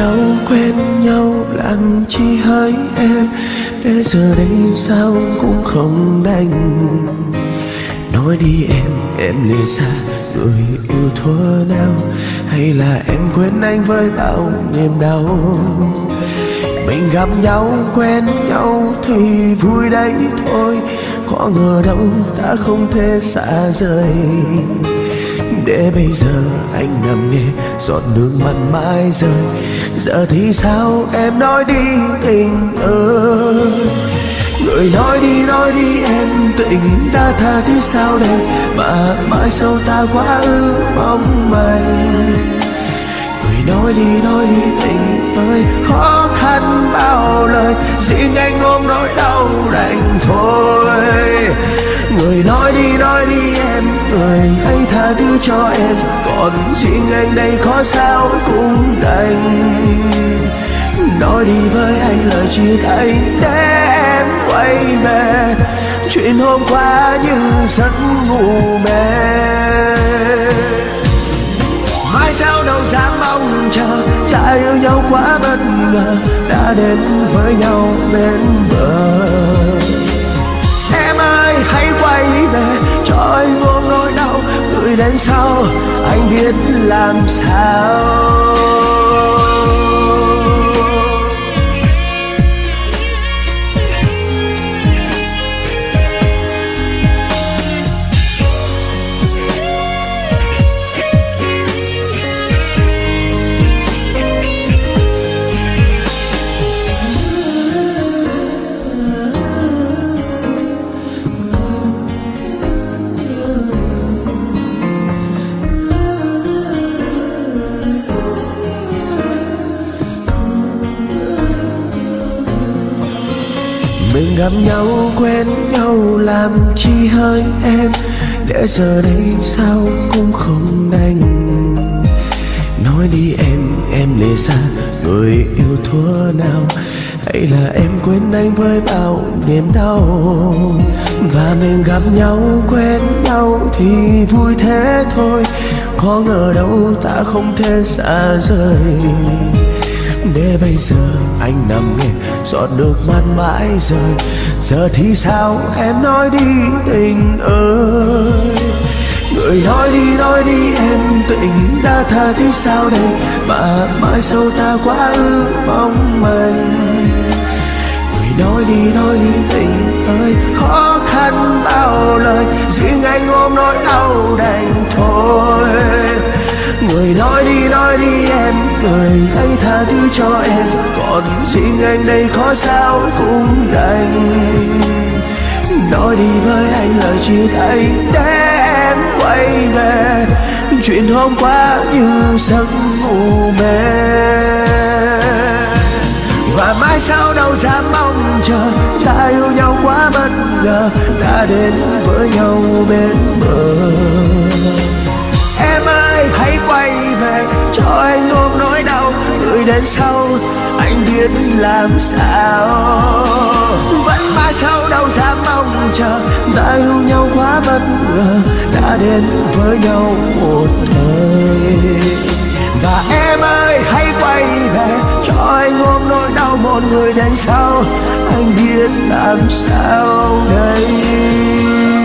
nhau quen nhau làm chi hỡi em, để giờ đây sao cũng không đành. Nói đi em lìa xa người yêu thua nào, hay là em quên anh với bao niềm đau. Mình gặp nhau quen nhau thì vui đấy thôi, có ngờ đâu ta không thể xa rời. Để bây giờ anh nằm nghe giọt nước mắt mãi rơi, giờ thì sao em nói đi tình ơi. Người nói đi em, tình đã tha thứ sao đây, mà mãi sau ta quá ư mong manh. Người nói đi tình ơi, khó khăn bao lời, riêng anh ôm nỗi đau đành thôi. Người nói đi em, người hãy tha thứ cho em, còn riêng anh đây có sao cũng đành. Nói đi với anh lời chia tay để em quay về, chuyện hôm qua như giấc ngủ mê. Mai sau đâu dám mong chờ, đã yêu nhau quá bất ngờ, đã đến với nhau bên bờ. Em ơi hãy quay về, cho anh ôm nỗi đau, người đến sau anh biết làm sao. Mình gặp nhau quen nhau làm chi hỡi em, để giờ đây sao cũng không đành. Nói đi em lìa xa người yêu thua nào, hay là em quên anh với bao niềm đau. Và mình gặp nhau quen nhau thì vui thế thôi, có ngờ đâu ta không thể xa rời. Để bây giờ anh nằm nghe giọt nước mắt mãi rơi, giờ thì sao em nói đi tình ơi. Người nói đi em, tình đã tha thứ sao đây, mà mãi sau ta quá ư mong manh. Người nói đi tình ơi, khó khăn bao lời, riêng anh ôm nỗi đau đành thôi. Người nói đi em, người hãy tha thứ cho em, còn riêng anh đây khó sao cũng đành. Nói đi với anh lời chia tay để em quay về, chuyện hôm qua như giấc ngủ mê. Và mai sau đâu dám mong chờ, đã yêu nhau quá bất ngờ, đã đến với nhau bên bờ. Em ơi hãy quay về, cho anh ôm nỗi đau, người đến sau anh biết làm sao. Vẫn mãi sau đâu dám mong chờ, đã yêu nhau quá bất ngờ, đã đến với nhau một thời. Và em ơi hãy quay về, cho anh ôm nỗi đau, một người đến sau anh biết làm sao đây.